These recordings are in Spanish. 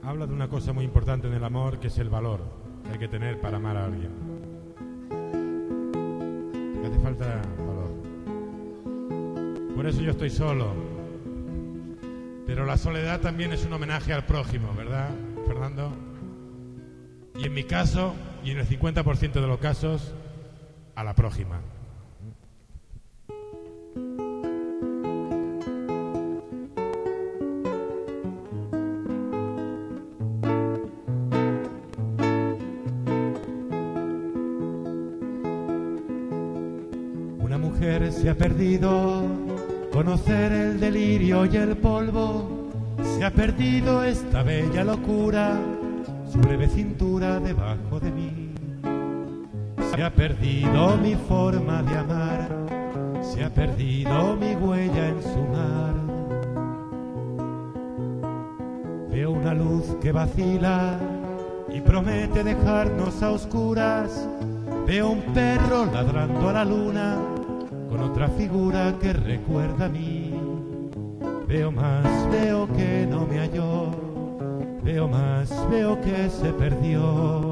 habla de una cosa muy importante en el amor, que es el valor que hay que tener para amar a alguien. Que hace falta valor. Por eso yo estoy solo. Pero la soledad también es un homenaje al prójimo, ¿verdad, Fernando? Y en mi caso, y en el 50% de los casos, a la prójima. Una mujer se ha perdido conocer el delirio y el polvo, se ha perdido esta bella locura, su breve cintura debajo de mí. Se ha perdido mi forma de amar, se ha perdido mi huella en su mar. Veo una luz que vacila y promete dejarnos a oscuras. Veo un perro ladrando a la luna con otra figura que recuerda a mí. Veo más, veo que no me halló. Veo más, veo que se perdió.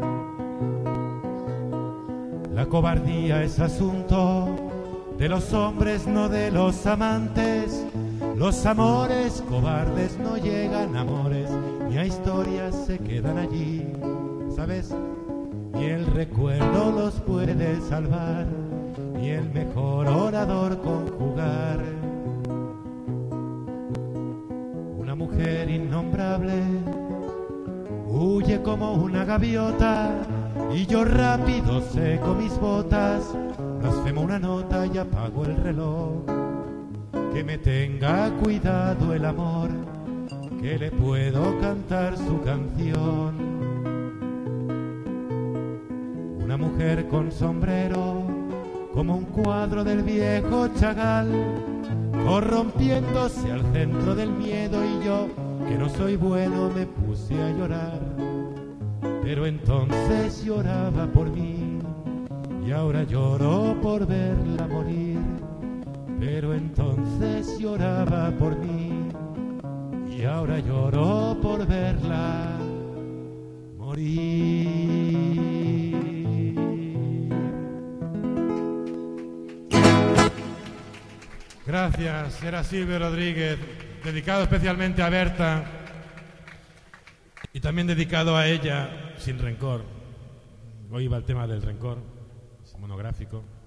La cobardía es asunto de los hombres, no de los amantes. Los amores cobardes no llegan a amores, ni a historias se quedan allí, ¿sabes? Ni el recuerdo los puede salvar, ni el mejor orador conjugar. Una mujer innombrable huye como una gaviota, y yo rápido seco mis botas, blasfemo una nota y apago el reloj. Que me tenga cuidado el amor, que le puedo cantar su canción. Una mujer con sombrero, como un cuadro del viejo Chagall, corrompiéndose al centro del miedo, y yo, que no soy bueno, me puse a llorar. Pero entonces lloraba por mí, y ahora lloro por verla morir. Pero entonces lloraba por mí, y ahora lloro por verla morir. Gracias, era Silvio Rodríguez, dedicado especialmente a Berta y también dedicado a ella, sin rencor. Hoy va el tema del rencor, es monográfico.